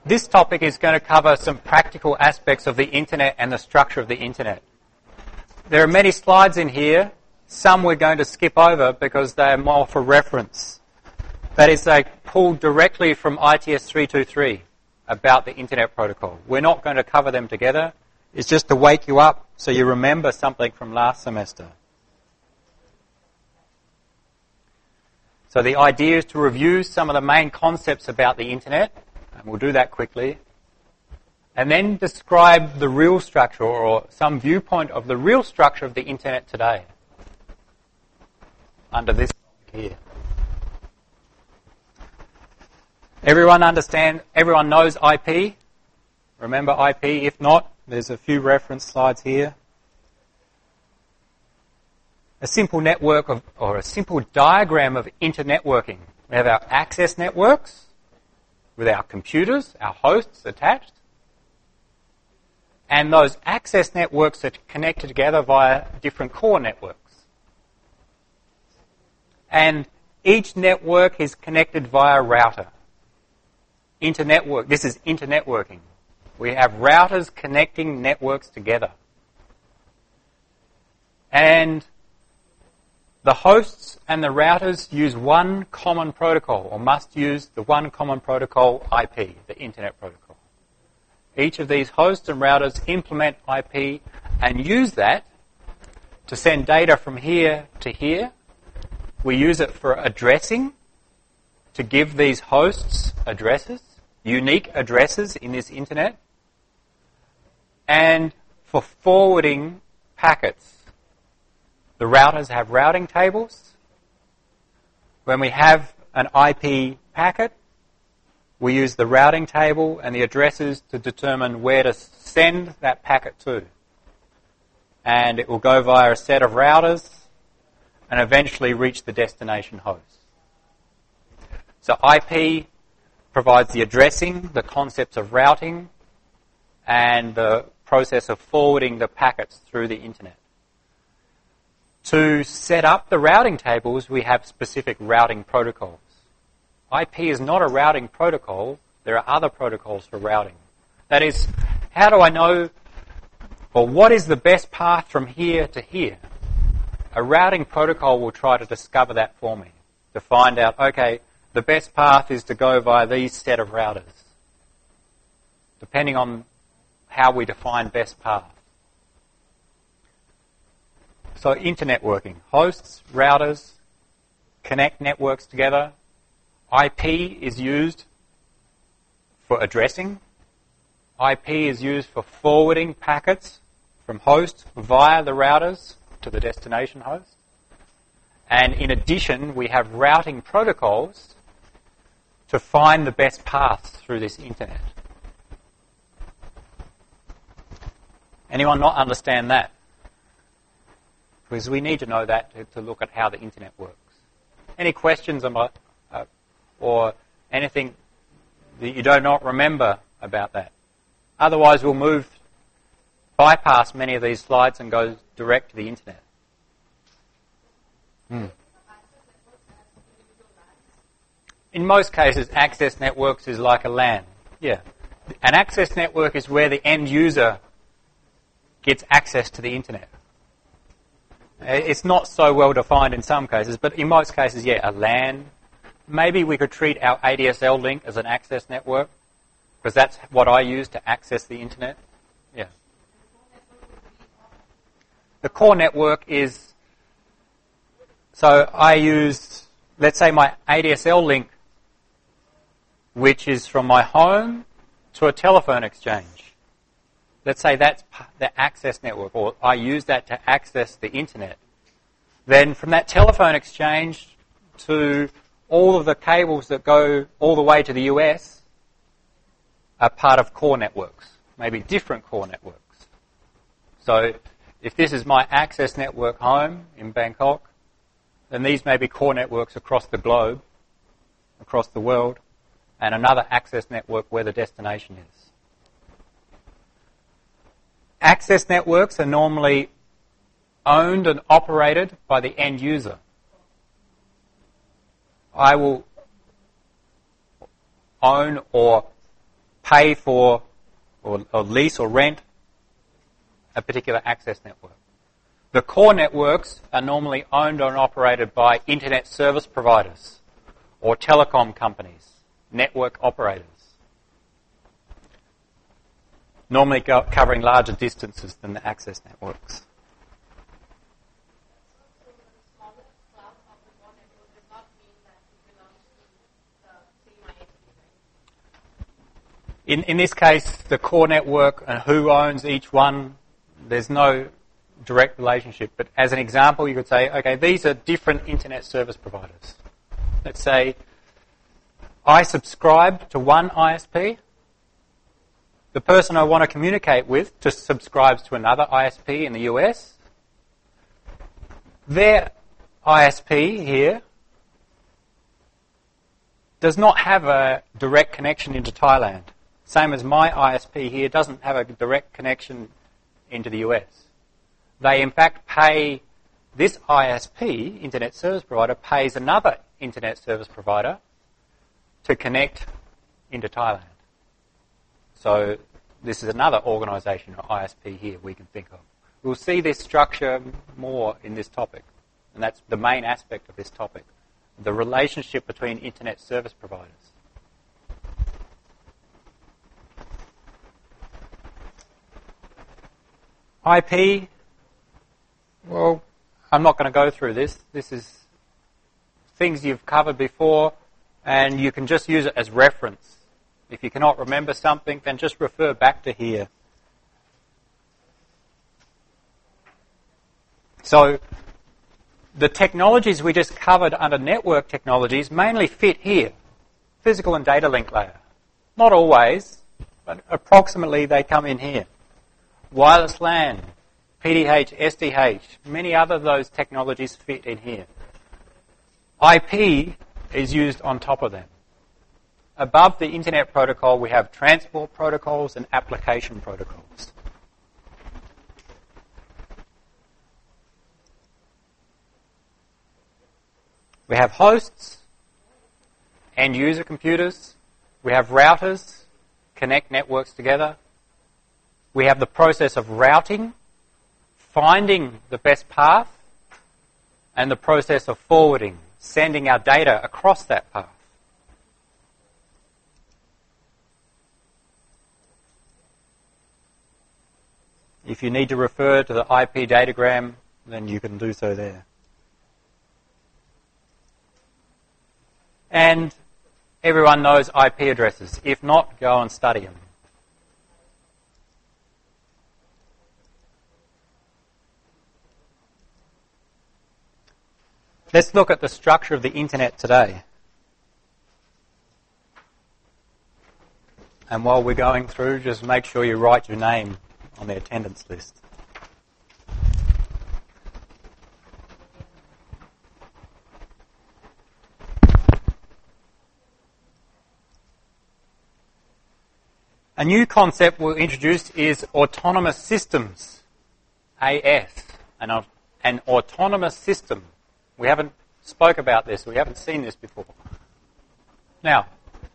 This topic is going to cover some practical aspects of the internet and the structure of the internet. There are many slides in here. Some we're going to skip over because they are more for reference. That is, they pulled directly from ITS 323 about the internet protocol. We're not going to cover them together. It's just to wake you up so you remember something from last semester. So the idea is to review some of the main concepts about the internet, and we'll do that quickly, and then describe the real structure or some viewpoint of the real structure of the internet today under this here. Everyone knows IP? Remember IP? If not, there's a few reference slides here. A simple network or a simple diagram of internetworking. We have our access networks with our computers, our hosts attached. And those access networks are connected together via different core networks. And each network is connected via router. This is internetworking. We have routers connecting networks together. And the hosts and the routers use one common protocol, or must use the one common protocol, IP, the Internet Protocol. Each of these hosts and routers implement IP and use that to send data from here to here. We use it for addressing, to give these hosts addresses, unique addresses in this Internet, and for forwarding packets. The routers have routing tables. When we have an IP packet, we use the routing table and the addresses to determine where to send that packet to. And it will go via a set of routers and eventually reach the destination host. So IP provides the addressing, the concepts of routing, and the process of forwarding the packets through the internet. To set up the routing tables, we have specific routing protocols. IP is not a routing protocol. There are other protocols for routing. That is, how do I know, or what is the best path from here to here? A routing protocol will try to discover that for me, to find out, okay, the best path is to go via these set of routers, depending on how we define best path. So internetworking, hosts, routers, connect networks together. IP is used for addressing. IP is used for forwarding packets from host via the routers to the destination host. And in addition, we have routing protocols to find the best paths through this internet. Anyone not understand that? Because we need to know that to look at how the internet works. Any questions about, or anything that you do not remember about that? Otherwise, we'll bypass many of these slides and go direct to the internet. In most cases, access networks is like a LAN. Yeah. An access network is where the end user gets access to the internet. It's not so well defined in some cases, but in most cases, yeah, a LAN. Maybe we could treat our ADSL link as an access network, because that's what I use to access the internet. Yeah. The core network is, so I use, let's say my ADSL link, which is from my home to a telephone exchange. Let's say that's the access network, or I use that to access the internet. Then from that telephone exchange to all of the cables that go all the way to the US are part of core networks, maybe different core networks. So if this is my access network home in Bangkok, then these may be core networks across the globe, across the world, and another access network where the destination is. Access networks are normally owned and operated by the end user. I will own or pay for or lease or rent a particular access network. The core networks are normally owned and operated by internet service providers or telecom companies, network operators, normally covering larger distances than the access networks. In this case, the core network and who owns each one, there's no direct relationship. But as an example, you could say, okay, these are different internet service providers. Let's say I subscribe to one ISP. The person I want to communicate with just subscribes to another ISP in the US. Their ISP here does not have a direct connection into Thailand. Same as my ISP here doesn't have a direct connection into the US. They in fact pay, this ISP, Internet Service Provider, pays another Internet Service Provider to connect into Thailand. So this is another organisation or ISP here we can think of. We'll see this structure more in this topic, and that's the main aspect of this topic, the relationship between Internet Service Providers. IP, well, I'm not going to go through this. This is things you've covered before, and you can just use it as reference. If you cannot remember something, then just refer back to here. So the technologies we just covered under network technologies mainly fit here, physical and data link layer. Not always, but approximately they come in here. Wireless LAN, PDH, SDH, many other of those technologies fit in here. IP is used on top of them. Above the Internet protocol, we have transport protocols and application protocols. We have hosts, end user computers. We have routers, connect networks together. We have the process of routing, finding the best path, and the process of forwarding, sending our data across that path. If you need to refer to the IP datagram, then you can do so there. And everyone knows IP addresses. If not, go and study them. Let's look at the structure of the internet today. And while we're going through, just make sure you write your name on the attendance list. A new concept we'll introduce is autonomous systems, AS, an autonomous system. We haven't spoke about this. We haven't seen this before. Now,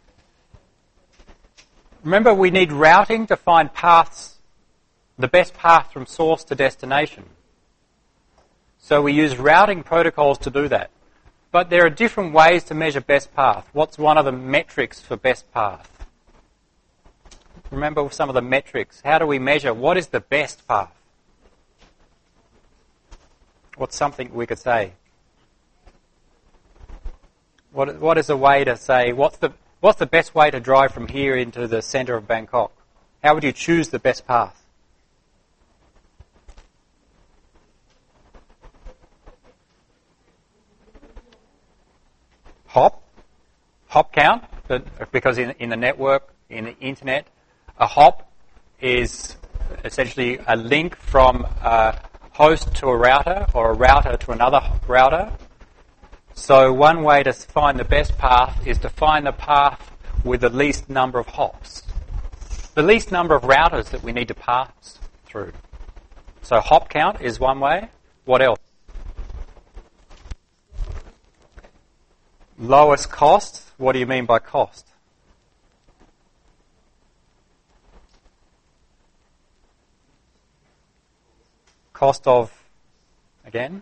remember we need routing to find paths, the best path from source to destination. So we use routing protocols to do that. But there are different ways to measure best path. What's one of the metrics for best path? Remember some of the metrics. How do we measure what is the best path? What's something we could say? What is a way to say, what's the best way to drive from here into the centre of Bangkok? How would you choose the best path? Hop count, because in the network, in the internet, a hop is essentially a link from a host to a router or a router to another router. So one way to find the best path is to find the path with the least number of hops. The least number of routers that we need to pass through. So hop count is one way. What else? Lowest cost. What do you mean by cost? cost of, again,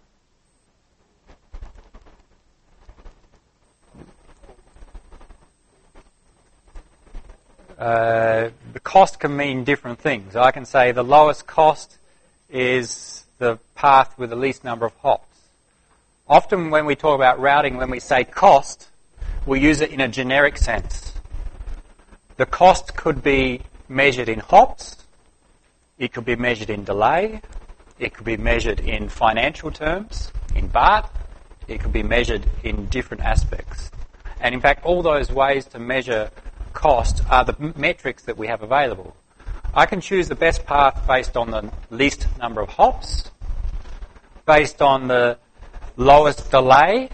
the cost can mean different things. I can say the lowest cost is the path with the least number of hops. Often when we talk about routing, when we say cost, we use it in a generic sense. The cost could be measured in hops, it could be measured in delay, it could be measured in financial terms, in baht, it could be measured in different aspects. And in fact, all those ways to measure cost are the metrics that we have available. I can choose the best path based on the least number of hops, based on the lowest delay,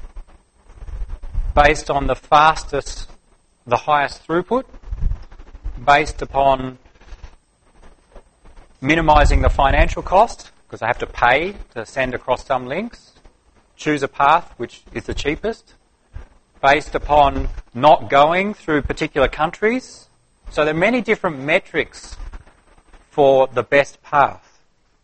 based on the fastest, the highest throughput, based upon minimising the financial cost, because I have to pay to send across some links, choose a path which is the cheapest, based upon not going through particular countries. So there are many different metrics for the best path.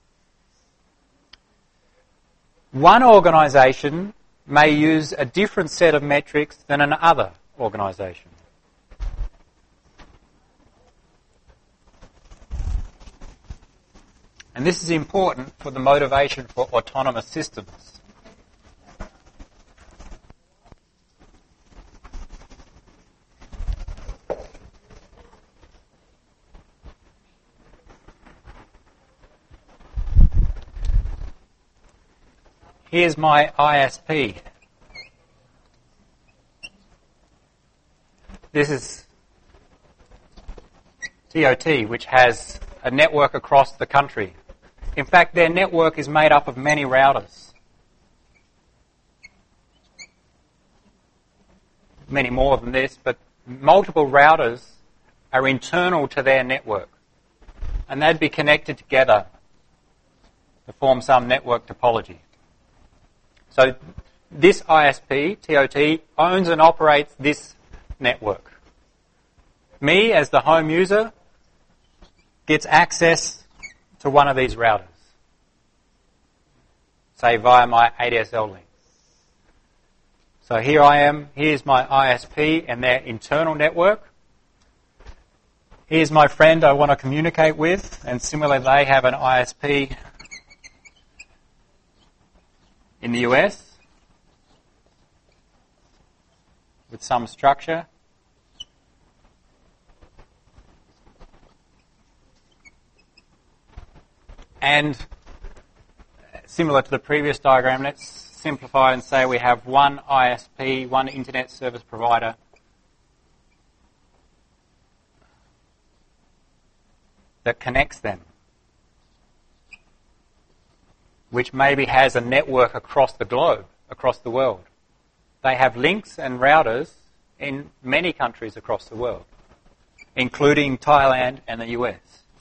One organisation may use a different set of metrics than another organisation. And this is important for the motivation for autonomous systems. Here's my ISP. This is TOT, which has a network across the country. In fact, their network is made up of many routers. Many more than this, but multiple routers are internal to their network. And they'd be connected together to form some network topology. So this ISP, TOT, owns and operates this network. Me, as the home user, gets access to one of these routers, say via my ADSL link. So here I am, here's my ISP and their internal network. Here's my friend I want to communicate with, and similarly they have an ISP in the US with some structure. And similar to the previous diagram, let's simplify and say we have one ISP, one internet service provider, that connects them, which maybe has a network across the globe, across the world. They have links and routers in many countries across the world, including Thailand and the US.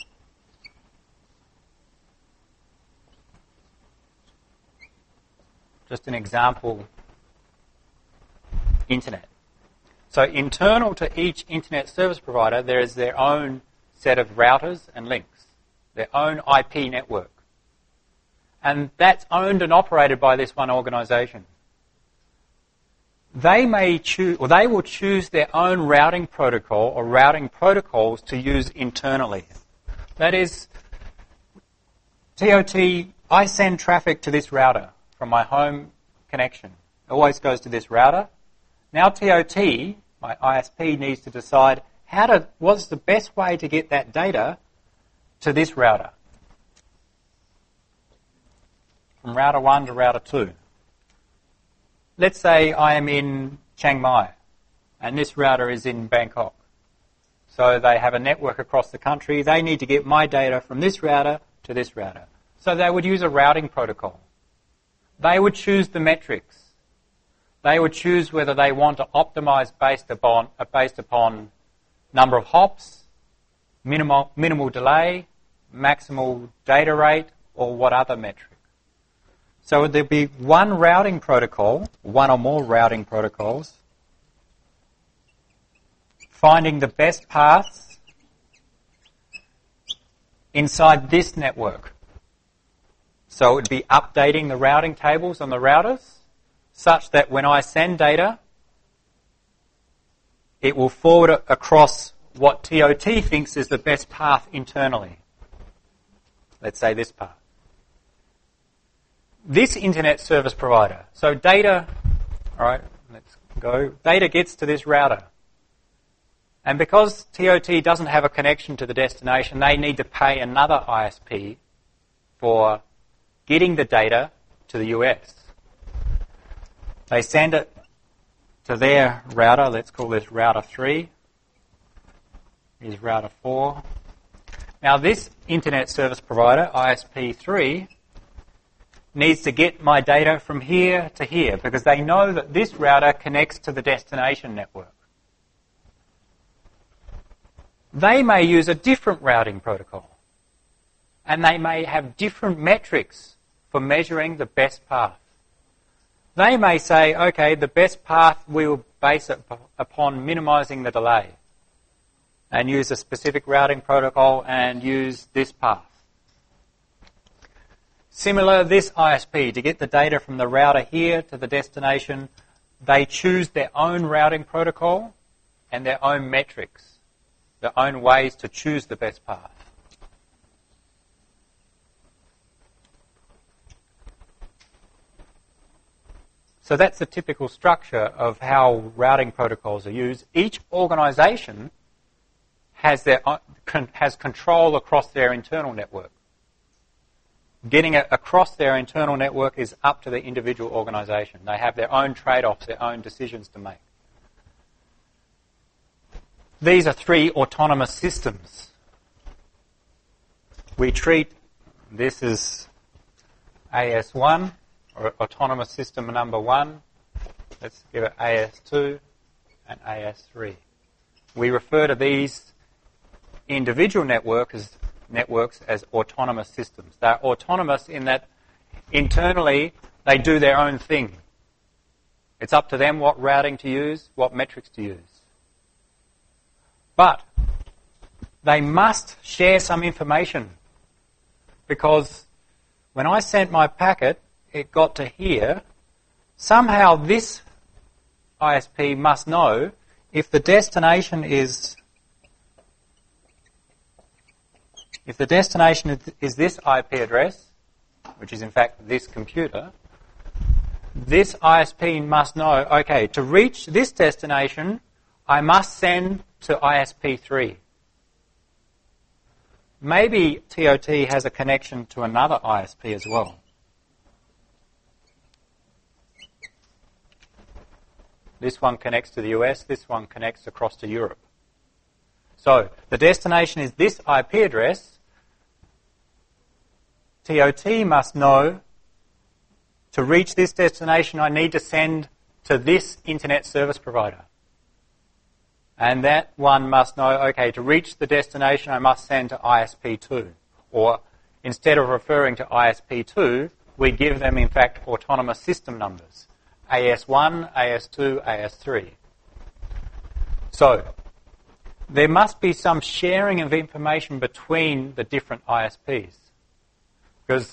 Just an example, internet. So internal to each internet service provider, there is their own set of routers and links, their own IP network. And that's owned and operated by this one organisation. They may choose, or they will choose their own routing protocol or routing protocols to use internally. That is, TOT, I send traffic to this router from my home connection. It always goes to this router. Now TOT, my ISP, needs to decide what's the best way to get that data to this router. From router 1 to router 2. Let's say I am in Chiang Mai and this router is in Bangkok. So they have a network across the country. They need to get my data from this router to this router. So they would use a routing protocol. They would choose the metrics. They would choose whether they want to optimize based upon number of hops, minimal delay, maximal data rate, or what other metric. So there'd be one routing protocol, one or more routing protocols, finding the best paths inside this network. So it would be updating the routing tables on the routers such that when I send data, it will forward it across what TOT thinks is the best path internally. Let's say this path. This internet service provider, so data, alright, let's go, data gets to this router. And because TOT doesn't have a connection to the destination, they need to pay another ISP for getting the data to the US. They send it to their router, let's call this router 3, here's router 4. Now this internet service provider, ISP 3, needs to get my data from here to here because they know that this router connects to the destination network. They may use a different routing protocol and they may have different metrics for measuring the best path. They may say, okay, the best path we will base it upon minimizing the delay and use a specific routing protocol and use this path. Similar, this ISP, to get the data from the router here to the destination, they choose their own routing protocol and their own metrics, their own ways to choose the best path. So that's the typical structure of how routing protocols are used. Each organisation has control across their internal network. Getting it across their internal network is up to the individual organisation. They have their own trade-offs, their own decisions to make. These are 3 autonomous systems. We treat, this is AS1, or autonomous system number 1. Let's give it AS2 and AS3. We refer to these individual networks as autonomous systems. They're autonomous in that internally they do their own thing. It's up to them what routing to use, what metrics to use. But they must share some information because when I sent my packet, it got to here. Somehow this ISP must know if the destination is this IP address, which is in fact this computer, this ISP must know, okay, to reach this destination, I must send to ISP 3. Maybe TOT has a connection to another ISP as well. This one connects to the US, this one connects across to Europe. So the destination is this IP address. TOT must know to reach this destination I need to send to this internet service provider. And that one must know, okay, to reach the destination I must send to ISP2. Or instead of referring to ISP2, we give them in fact autonomous system numbers. AS1, AS2, AS3. So there must be some sharing of information between the different ISPs. Because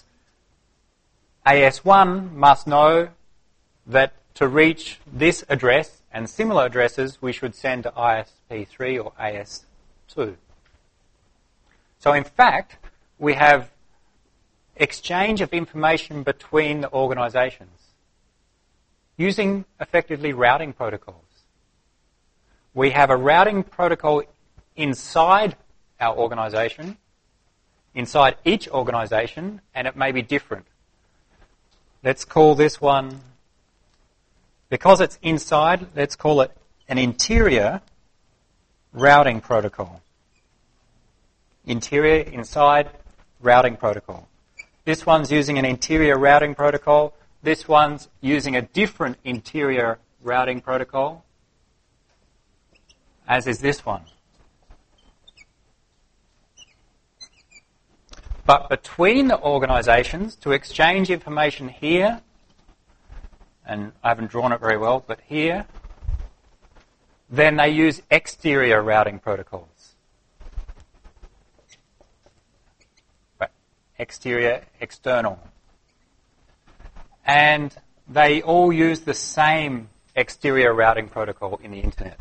AS1 must know that to reach this address and similar addresses, we should send to ISP3 or AS2. So in fact, we have exchange of information between the organisations using effectively routing protocols. We have a routing protocol inside our organisation, inside each organisation, and it may be different. Let's call this one, because it's inside, let's call it an interior routing protocol. Interior, inside, routing protocol. This one's using an interior routing protocol. This one's using a different interior routing protocol, as is this one. But between the organisations, to exchange information here, and I haven't drawn it very well, but here, then they use exterior routing protocols. Right. Exterior, external. and they all use the same exterior routing protocol in the internet.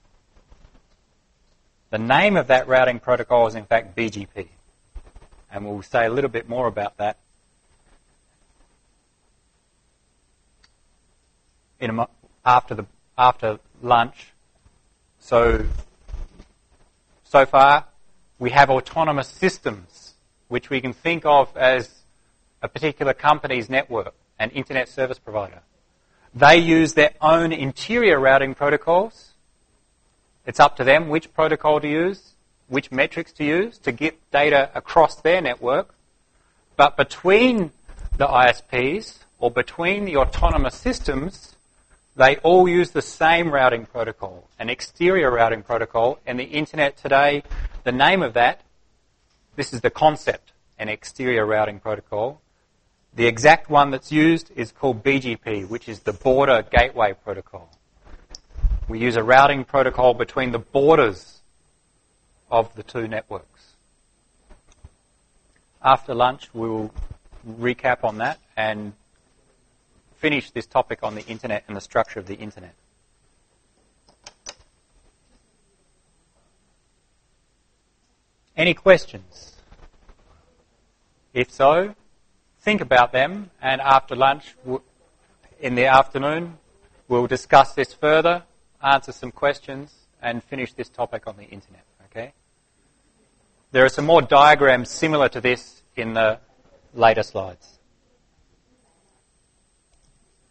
The name of that routing protocol is in fact BGP, and we'll say a little bit more about that after lunch. So far, we have autonomous systems, which we can think of as a particular company's network, an internet service provider. They use their own interior routing protocols. It's up to them which protocol to use, which metrics to use to get data across their network. But between the ISPs, or between the autonomous systems, they all use the same routing protocol, an exterior routing protocol, and the internet today, the name of that, this is the concept, an exterior routing protocol. The exact one that's used is called BGP, which is the Border Gateway Protocol. We use a routing protocol between the borders of the two networks. After lunch, we'll recap on that and finish this topic on the internet and the structure of the internet. Any questions? If so, think about them, and after lunch, in the afternoon, we'll discuss this further, answer some questions, and finish this topic on the internet, okay? There are some more diagrams similar to this in the later slides.